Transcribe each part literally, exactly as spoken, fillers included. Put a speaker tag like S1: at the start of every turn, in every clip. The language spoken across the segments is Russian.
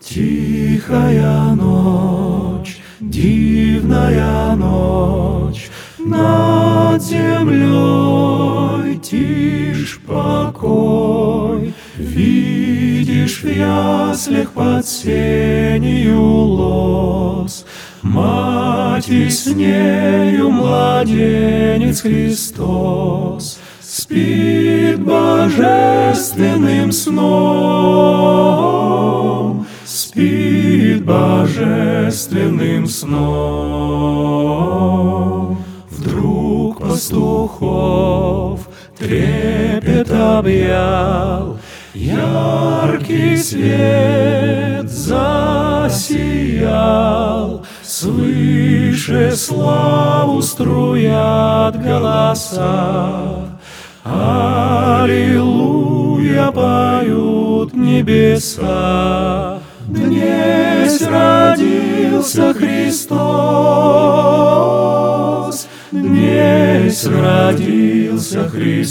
S1: Тихая ночь, дивная ночь, над землей тишь покой. Видишь в яслях под сенью лоз, мать и с нею младенец Христос спит божественным сном, спит божественным сном. Вдруг пастухов трепет объял, яркий свет засиял, свыше славу струят голоса. Аллилуйя поют небеса. Днесь родился Христос, днесь родился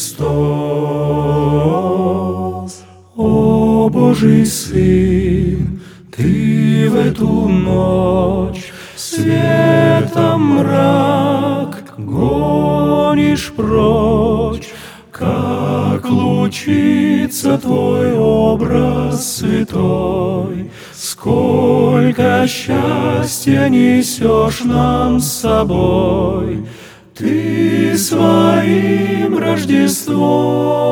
S1: Христос. О Божий Сын, Ты в эту ночь светом мрак гонишь прочь, как лучится Твой образ святой. Сколько счастья несешь нам с собой, Ты своим Рождеством